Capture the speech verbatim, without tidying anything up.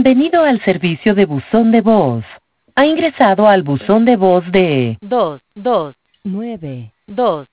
Bienvenido al servicio de buzón de voz. Ha ingresado al buzón de voz de dos, dos, nueve dos.